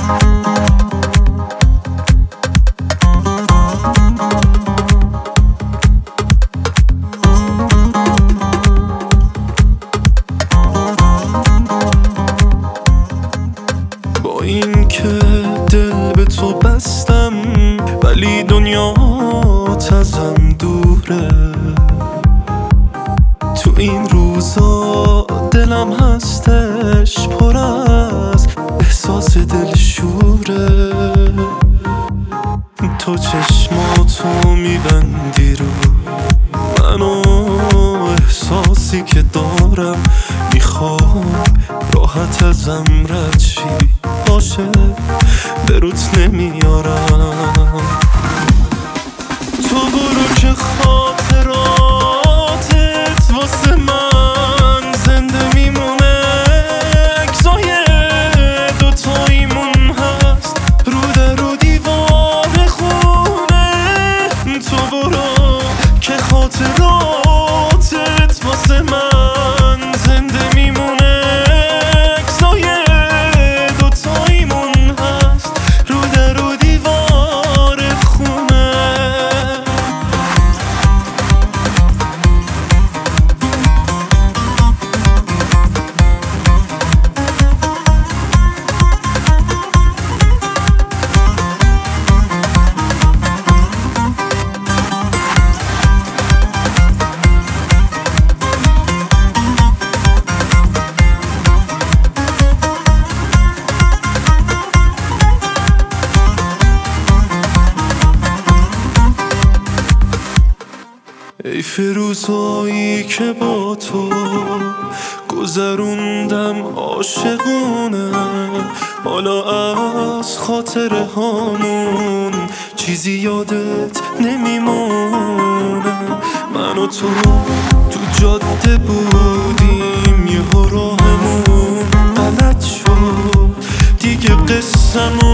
با این که دل به تو بستم ولی دنیا ازم دوره. تو این روزا دلم هستش پر از احساس دلشوره. تو چشماتو میبندی رو منو، احساسی که دارم میخوام راحت ازم رد شی، باشه به روت نمیارم. تو برو که خاطراتت واسه من زنده میمونه. عکسای دوتاییمون هست رو در و دیوار خونه. تو برو که خاطراتت واسه من زنده میمونه. عکسای دوتاییمون هست رو در و دیوار خونه. ای فروزایی که با تو گذروندم عاشقونه، حالا از خاطره هامون چیزی یادت نمیمونه. من و تو جاده بودیم، یهو راهمون غلط شد، دیگه قصه‌مو